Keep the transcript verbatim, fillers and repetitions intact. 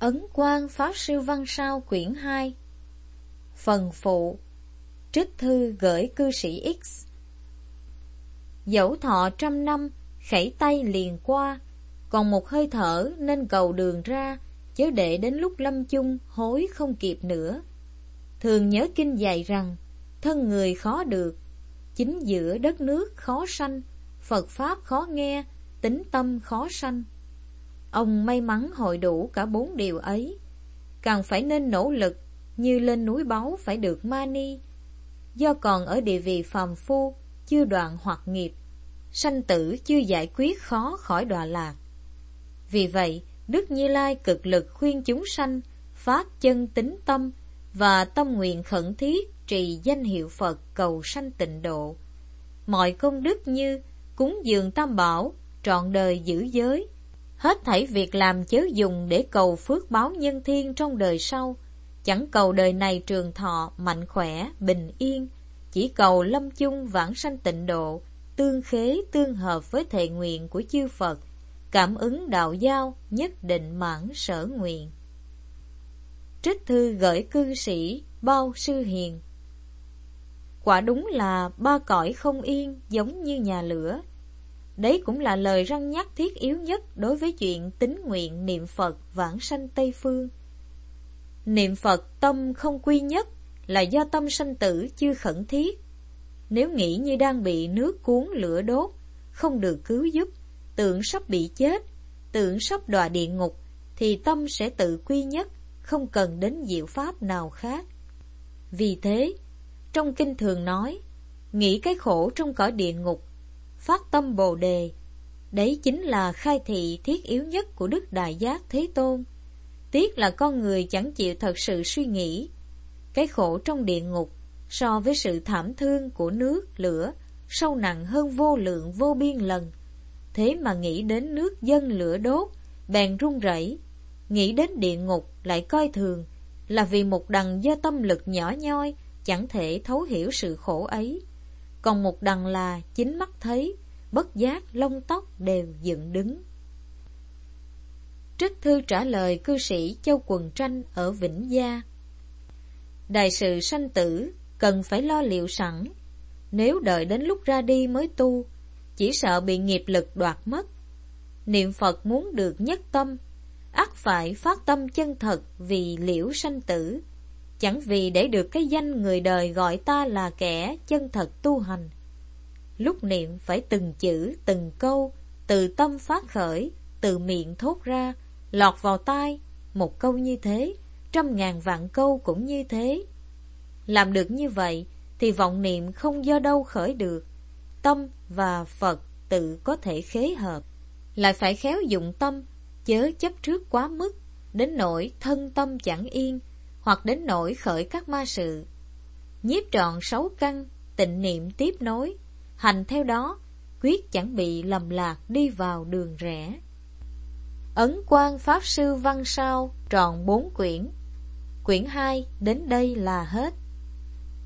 Ấn Quang Pháp Sư Văn Sao quyển hai. Phần phụ. Trích thư gửi cư sĩ X. Dẫu thọ trăm năm, khẩy tay liền qua, còn một hơi thở nên cầu đường ra, chớ để đến lúc lâm chung hối không kịp nữa. Thường nhớ kinh dạy rằng, thân người khó được, chính giữa đất nước khó sanh, Phật Pháp khó nghe, tính tâm khó sanh. Ông may mắn hội đủ cả bốn điều ấy, càng phải nên nỗ lực như lên núi báu phải được mani. Do còn ở địa vị phàm phu, chưa đoạn hoặc nghiệp, sanh tử chưa giải quyết khó khỏi đọa lạc. Vì vậy, Đức Như Lai cực lực khuyên chúng sanh phát chân tín tâm và tâm nguyện khẩn thiết trì danh hiệu Phật cầu sanh tịnh độ. Mọi công đức như cúng dường tam bảo, trọn đời giữ giới, hết thảy việc làm chớ dùng để cầu phước báo nhân thiên trong đời sau, chẳng cầu đời này trường thọ, mạnh khỏe, bình yên, chỉ cầu lâm chung vãng sanh tịnh độ, tương khế tương hợp với thệ nguyện của chư Phật, cảm ứng đạo giao, nhất định mãn sở nguyện. Trích thư gửi cư sĩ Bao Sư Hiền. Quả đúng là ba cõi không yên giống như nhà lửa. Đấy cũng là lời răn nhắc thiết yếu nhất đối với chuyện tín nguyện niệm Phật vãng sanh Tây Phương. Niệm Phật tâm không quy nhất là do tâm sanh tử chưa khẩn thiết. Nếu nghĩ như đang bị nước cuốn lửa đốt, không được cứu giúp, tưởng sắp bị chết, tưởng sắp đọa địa ngục, thì tâm sẽ tự quy nhất, không cần đến diệu pháp nào khác. Vì thế, trong kinh thường nói, nghĩ cái khổ trong cõi địa ngục, phát tâm Bồ Đề, đấy chính là khai thị thiết yếu nhất của Đức Đại Giác Thế Tôn. Tiếc là con người chẳng chịu thật sự suy nghĩ. Cái khổ trong địa ngục so với sự thảm thương của nước, lửa, sâu nặng hơn vô lượng vô biên lần. Thế mà nghĩ đến nước dân lửa đốt, bèn run rẩy, nghĩ đến địa ngục lại coi thường, là vì một đằng do tâm lực nhỏ nhoi, chẳng thể thấu hiểu sự khổ ấy. Còn một đằng là chính mắt thấy, bất giác lông tóc đều dựng đứng. Trích thư trả lời cư sĩ Châu Quần Tranh ở Vĩnh Gia. Đại sự sanh tử cần phải lo liệu sẵn. Nếu đợi đến lúc ra đi mới tu, chỉ sợ bị nghiệp lực đoạt mất. Niệm Phật muốn được nhất tâm, ắt phải phát tâm chân thật vì liễu sanh tử, chẳng vì để được cái danh người đời gọi ta là kẻ chân thật tu hành. Lúc niệm phải từng chữ, từng câu, từ tâm phát khởi, từ miệng thốt ra, lọt vào tai. Một câu như thế, trăm ngàn vạn câu cũng như thế. Làm được như vậy, thì vọng niệm không do đâu khởi được. Tâm và Phật tự có thể khế hợp. Lại phải khéo dụng tâm, chớ chấp trước quá mức, đến nỗi thân tâm chẳng yên, hoặc đến nỗi khởi các ma sự. Nhiếp trọn sáu căn, tịnh niệm tiếp nối, hành theo đó, quyết chẳng bị lầm lạc đi vào đường rẽ. Ấn Quang Pháp Sư Văn Sao tròn bốn quyển. Quyển hai đến đây là hết.